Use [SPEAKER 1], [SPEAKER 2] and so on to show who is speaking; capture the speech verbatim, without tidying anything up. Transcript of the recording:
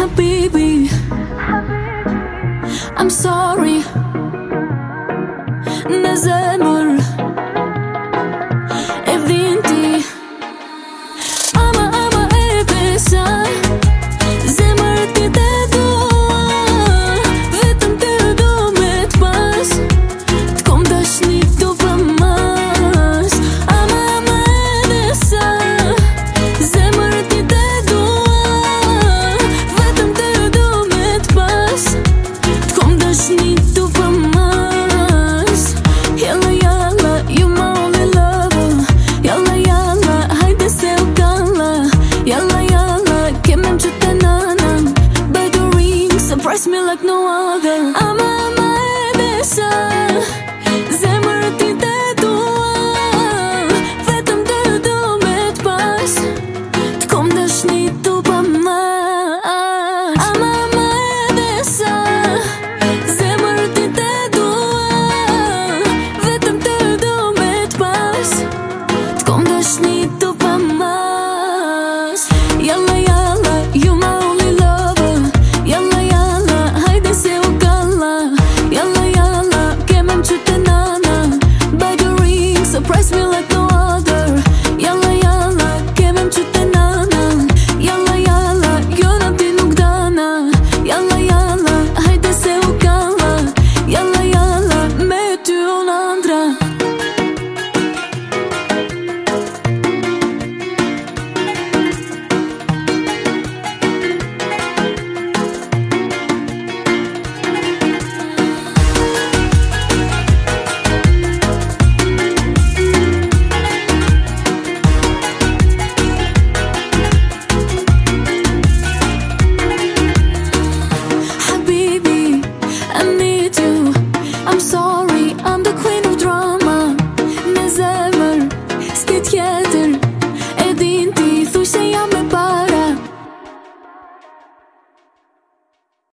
[SPEAKER 1] Habibi, I'm sorry. Në zemër e vinti. Ama, ama e besa, zemër ti te dua. Vetëm ty do me t'pas, t'kom dashni tu pa mas. Ama, ama e besa, zemër ti te dua. Vetëm ty do me t'pas, t'kom dashni tu pa mas. Yalla yalla, you my only lover. Yalla yalla, hajde se u kalla. Yalla yalla, kemem që të nënëm. By the ring, surprise me like no other. Ama ama e besa,